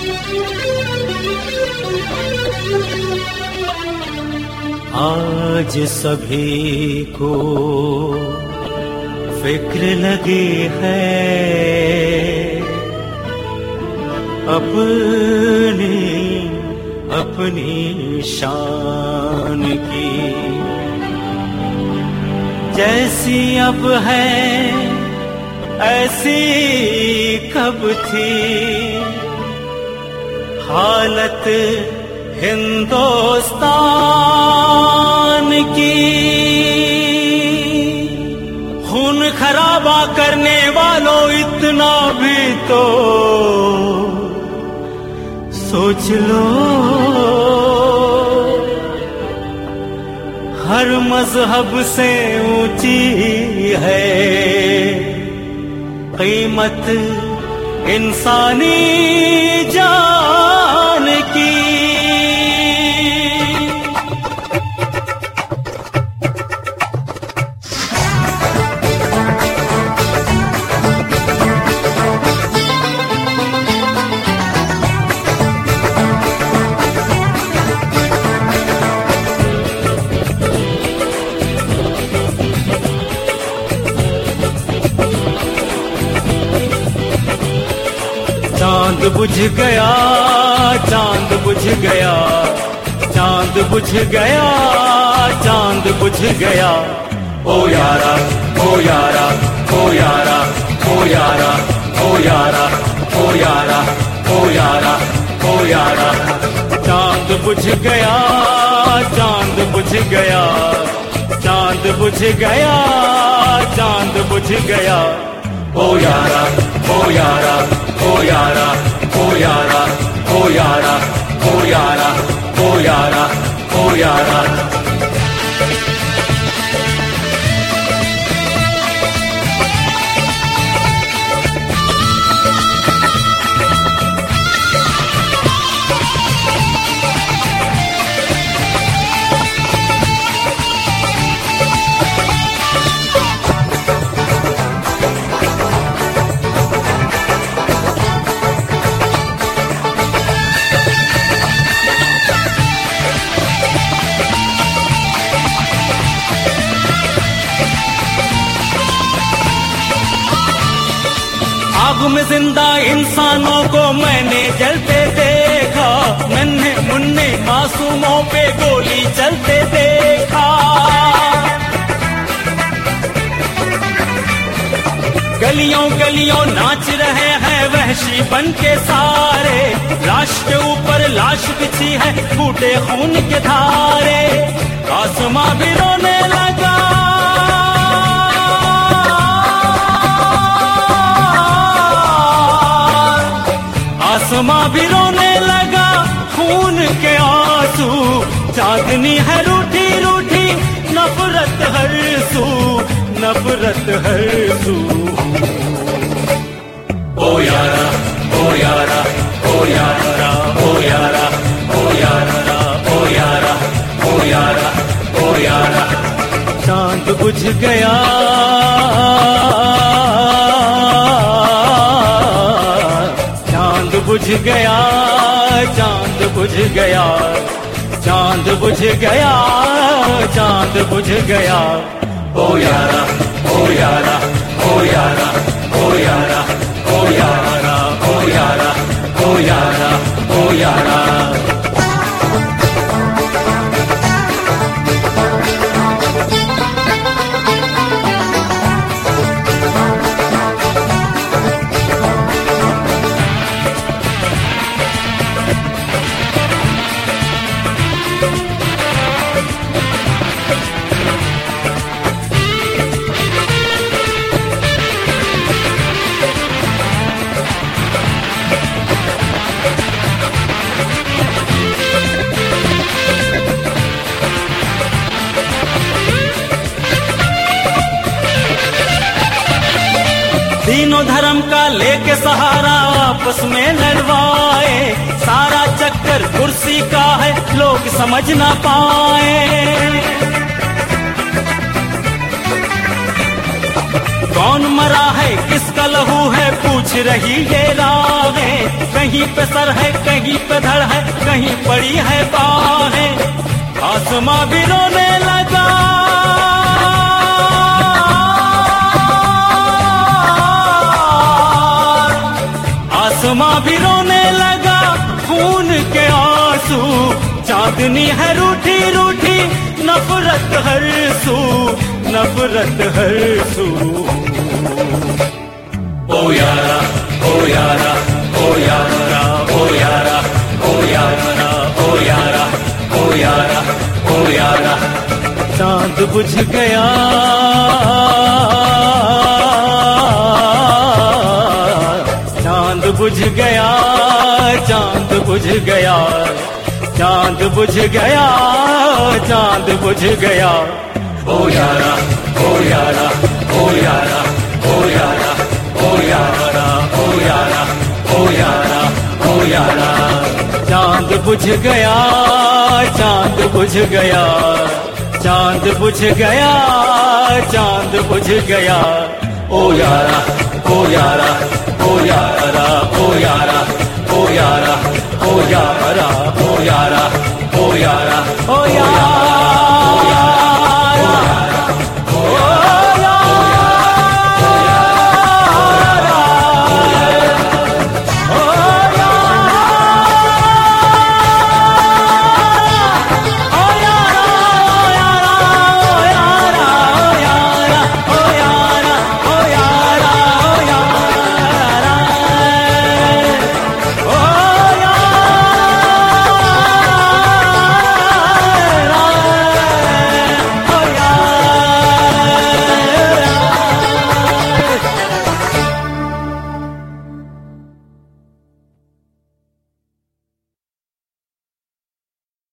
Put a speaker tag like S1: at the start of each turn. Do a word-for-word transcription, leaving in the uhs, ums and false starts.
S1: आज सभी को फिक्र लगी है अपनी अपनी शान की, जैसी अब है ऐसी कब थी हालत हिंदुस्तान की। खून खराबा करने वालों इतना भी तो सोच लो, हर मजहब से ऊंची है कीमत इंसानी जान की। चांद बुझ गया चांद बुझ गया चांद बुझ गया चांद बुझ गया, ओ यारा ओ यारा ओ यारा ओ यारा ओ यारा ओ यारा ओ यारा ओ यारा। चांद बुझ गया चांद बुझ गया चांद बुझ गया चांद बुझ गया, ओ यारा ओ यारा ओ यारा ओ यारा ओ यारा ओ यारा ओ यारा ओ यारा। आग में जिंदा इंसानों को मैंने जलते देखा, नन्हे मुन्ने मासूमों पे गोली चलते देखा। गलियों गलियों नाच रहे हैं वहशी बन के सारे, लाश के ऊपर लाश बिछी है फूटे खून के धारे। आसमां भी रोने लगा आसमां भी रोने लगा खून के आंसू। चांदनी है रूठी रूठी नफरत हर सू नफरत हर सू। ओ यारा ओ यारा ओ यारा ओ यारा ओ यारा ओ यारा ओ यारा ओ यारा। चांद बुझ गया बुझ गया चांद बुझ गया चांद बुझ गया चांद बुझ गया, ओ यारा ओ यारा ओ यारा ओ यारा ओ यारा ओ यारा ओ यारा ओ यारा। तीनों धर्म का लेके सहारा आपस में लड़वाए, सारा चक्कर कुर्सी का है लोग समझ ना पाए। कौन मरा है किसका लहू है पूछ रही ये राहें। कहीं पे सर है कहीं पे धड़ है कहीं पड़ी है बाहें। आसमां भी रोने लगा आसमां भी रोने लगा खून के आंसू। चांदनी है रूठी रूठी नफरत हर सू नफरत हर सू। ओ यारा ओ यारा ओ यारा ओ यारा ओ यारा ओ यारा ओ यारा ओ यारा। चांद बुझ गया चांद बुझ गया चांद बुझ गया चांद बुझ गया चांद बुझ गया। ओ यारा ओ यारा ओ यारा ओ यारा ओ यारा ओ यारा ओ यारा ओ यारा। चांद बुझ गया चांद बुझ गया चांद बुझ गया चांद बुझ गया। ओ यारा ओ यारा ओ यारा ओ यारा ओ यारा ओ यारा ओ यारा ओ यारा।